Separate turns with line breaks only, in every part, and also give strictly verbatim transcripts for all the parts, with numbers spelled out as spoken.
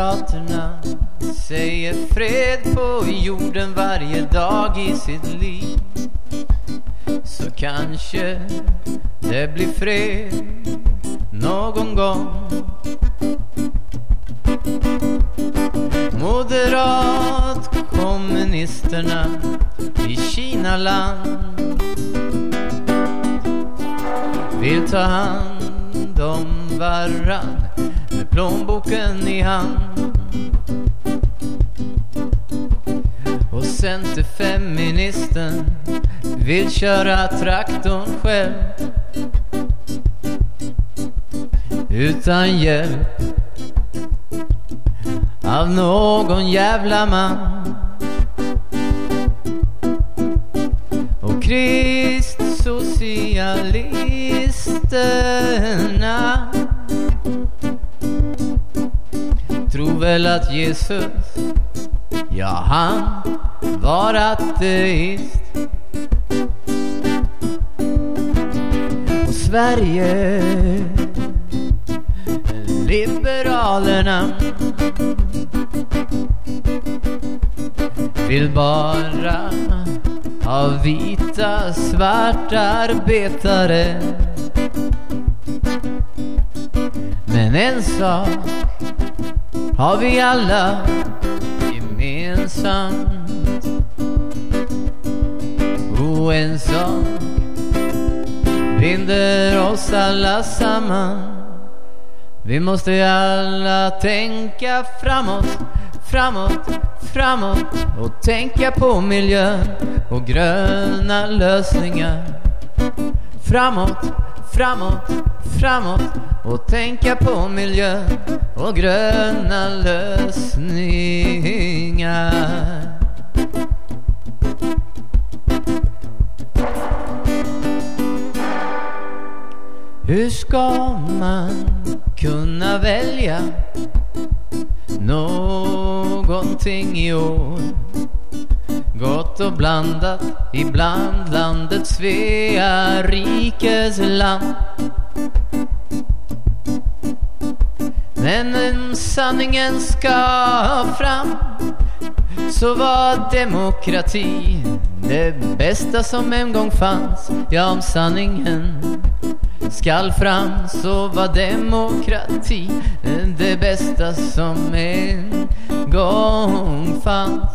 Moderaterna säger fred på jorden varje dag i sitt liv. Så kanske det blir fred någon gång. Moderat kommunisterna i Kinaland vill ta hand om varann med plånboken i hand. Och centerfeministen vill köra traktorn själv utan hjälp av någon jävla man. Och kristsocialisterna tror väl att Jesus, ja, han var ateist. Och Sverige liberalerna vill bara ha vita svartarbetare. Men en sak har vi alla gemensamt, och en sak binder oss alla samman. Vi måste alla tänka framåt, framåt, framåt, och tänka på miljön och gröna lösningar. Framåt, framåt, framåt, och tänka på miljön och gröna lösningar. Hur ska man kunna välja någonting i år? Gott och blandat ibland landet Svea rikes land. Men en sanningen ska fram, så var demokrati det bästa som en gång fanns. Ja, om sanningen skall fram, så var demokrati det bästa som en gång fanns.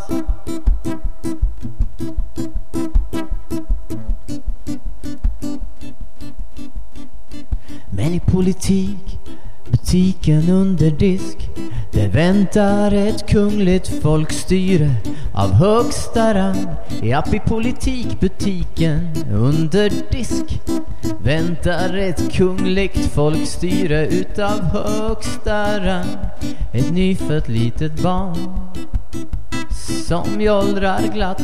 Men i politik, butiken under disk, det väntar ett kungligt folkstyre av högsta rang. Japp, i politik, butiken under disk, väntar ett kungligt folkstyre utav högsta rang. Ett nyfött litet barn som jollrar glatt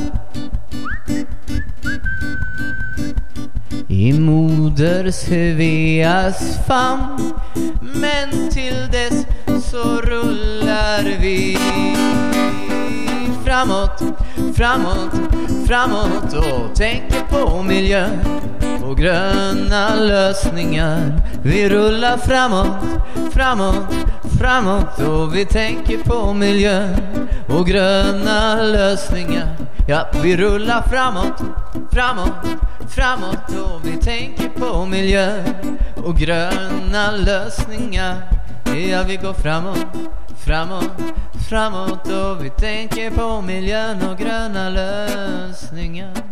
i moder Sveas famn. Men till dess så rullar vi framåt, framåt, framåt, och tänker på miljön och gröna lösningar. Vi rullar framåt, framåt, framåt, och vi tänker på miljön och gröna lösningar. Ja, vi rullar framåt, framåt, framåt, och vi tänker på miljön och gröna lösningar. Ja, vi går framåt, framåt, framåt, och vi tänker på miljön och gröna lösningar.